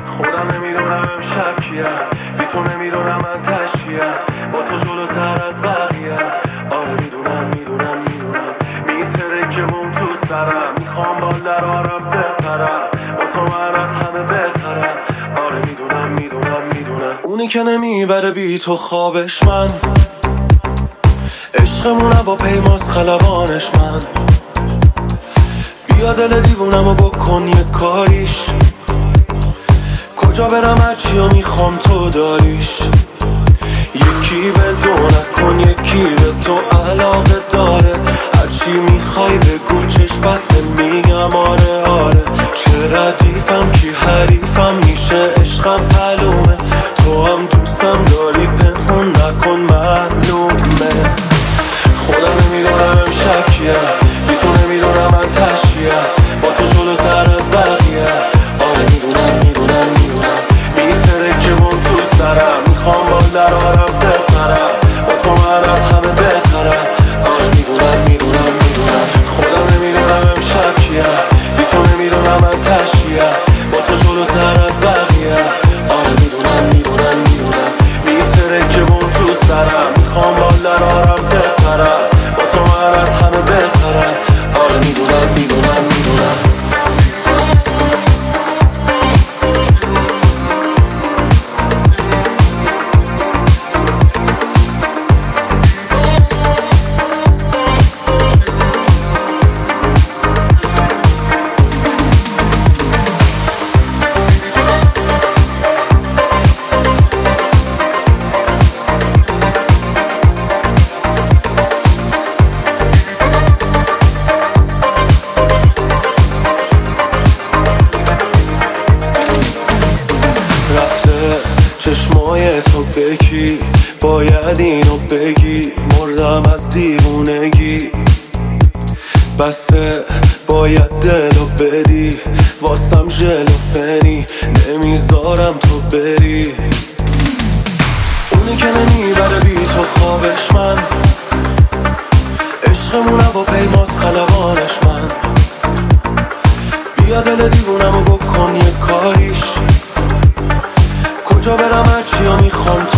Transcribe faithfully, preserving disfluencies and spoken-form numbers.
خودم نمیدونم امشب کیم، بی تو نمیدونم من تشکیم، با تو جلوتر از بقیه. آره میدونم میدونم میدونم میتره که بوم تو سرم، میخوام بال در آرم بپرم، با تو من از همه بهترم. آره میدونم میدونم میدونم اونی که نمیبره بی تو خوابش من، عشقمون با پیماز خلبانش من. بیا دل دیوونمو بکن یه کاریش، کجا برم هرچی و میخوام تو داریش. یکی به دو نکن یکی به تو علاقه داره، هرچی میخوای بگو چشم بسته میگم آره آره. چه ردیفم کی حریفم میشه عشقم معلومه، تو هم دوستم داری پنهون نکن معلومه. خودم نمیدونم امشب کیم، بی تو نمیدونم من تشکیم، با تو جلوتر از بقیه. آره میدونم میدونم میدونم میتره که بوم تو سرم، میخوام بال در آرم بپرم، با تو من از همه بهترم. آره میدونم میدونم میدونم خودم نمیدونم امشب کیم، بی تو نمیدونم من تشکیم، با تو جلوتر از بقیه. آره میدونم میدونم میدونم میتره که بوم تو سرم، میخوام بال در آرم بپرم، با تو من از همه بهترم. آره میدونم میدونم میدونم چشمای تو بکی، باید اینو بگی، مردم از دیوونگی. بسته باید دلو بدی، واسم ژلوفنی، نمیذارم تو بری. اونی که نمیبره بی تو خوابش من، عشقمون با پیماز خلبانش من. بیا دل دیوونمو بکن یه کاریش، کجا برم هرچی و میخوام